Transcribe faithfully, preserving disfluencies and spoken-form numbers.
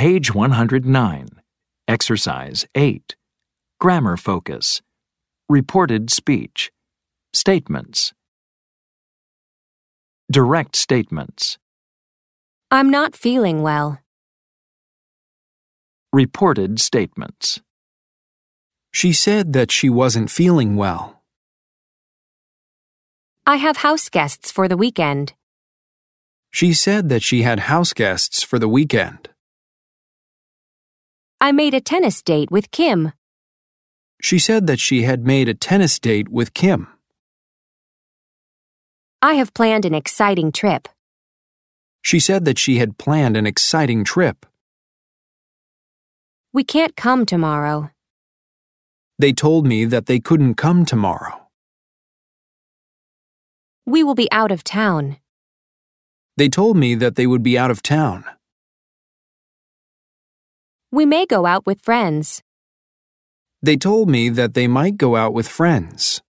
Page one hundred nine. Exercise eight. Grammar focus. Reported speech. Statements. Direct statements. I'm not feeling well. Reported statements. She said that she wasn't feeling well. I have house guests for the weekend. She said that she had house guests for the weekend. I made a tennis date with Kim. She said that she had made a tennis date with Kim. I have planned an exciting trip. She said that she had planned an exciting trip. We can't come tomorrow. They told me that they couldn't come tomorrow. We will be out of town. They told me that they would be out of town. We may go out with friends. They told me that they might go out with friends.